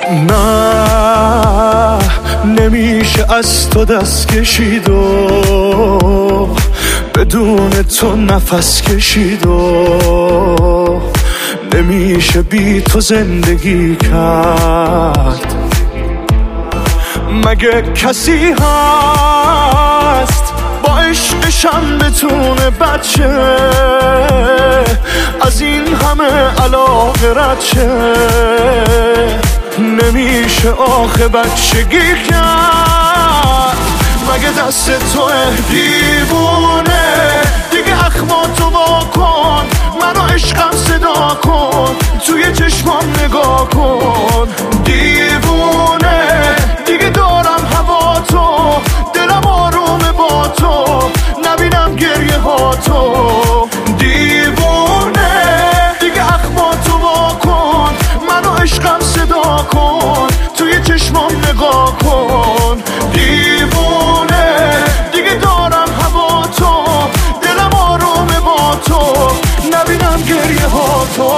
نه نمیشه از تو دست کشید و بدون تو نفس کشید و نمیشه بی تو زندگی کرد. مگه کسی هست با عشقشم بتونه بچه از این همه علاقه رد شه؟ نمیشه آخه بچگی کرد. مگه دست توه دیوونه دیگه اخماتو وا کن، منو عشقم صدا کن، توی چشمام نگاه کن. دیوونه دیگه دارم هوا تو، دلم آرومه با تو، نبینم گریه ها تو. دیوونه دیگه اخماتو وا کن، منو عشقم صدا کن، توی چشمام نگاه کن. دیوونه دیگه دارم هوا تو، دلم آرومه با تو، نبینم گریه ها تو.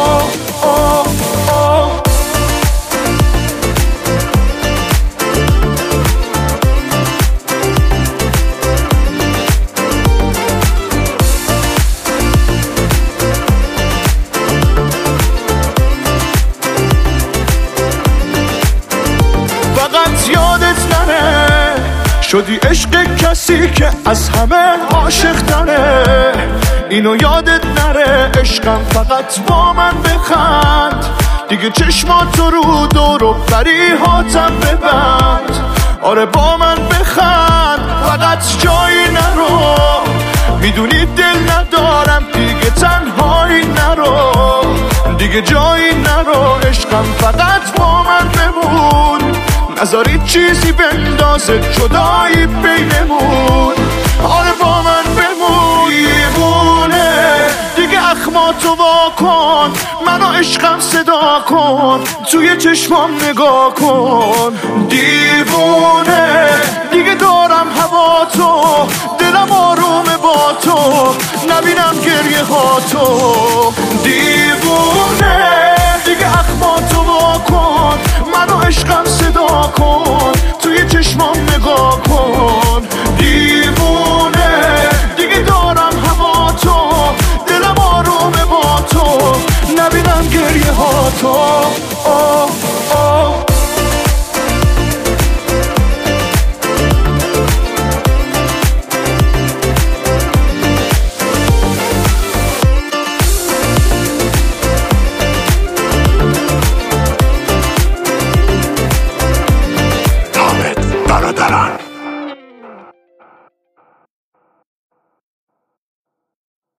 فقط یادت نره شدی عشق کسی که از همه عاشق تره. اینو یادت نره عشقم فقط با من بخند، دیگه چشماتو رو دور و بری هاتم ببند. آره با من بخند فقط جایی نرو، میدونی دل ندارم دیگه تنهایی نرو، دیگه جایی نرو، عشقم فقط با من بمون، نذاری چیزی بندازه جدایی بینمون. آره با من بمون. دیوونه دیگه اخماتو وا کن، منو عشقم صدا کن، توی چشمام نگاه کن. دیوونه دیگه دارم هوا تو، دلم آرومه با تو، نبینم گریه ها تو. دیوونه